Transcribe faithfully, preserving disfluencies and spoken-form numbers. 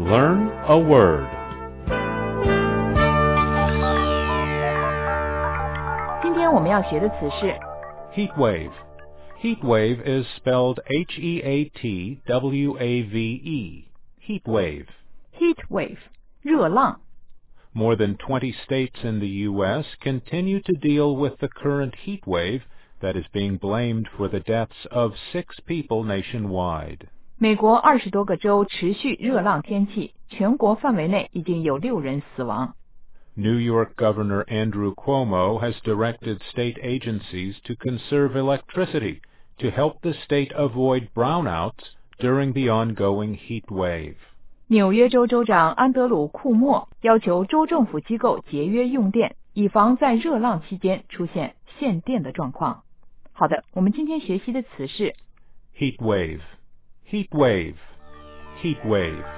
Learn a word. 今天我们要学的词是 Heat wave. Heat wave is spelled H E A T W A V E. Heat wave. heat wave 热浪。 More than twenty states in the U S continue to deal with the current heat wave that is being blamed for the deaths of six people nationwide. 美国二十多个州持续热浪天气，全国范围内已经有六人死亡。 New York Governor Andrew Cuomo has directed state agencies to conserve electricity to help the state avoid brownouts during the ongoing heat wave. 纽约州州长安德鲁·库莫要求州政府机构节约用电，以防在热浪期间出现限电的状况。好的，我们今天学习的词是 Heat wave. Heat wave. Heat wave.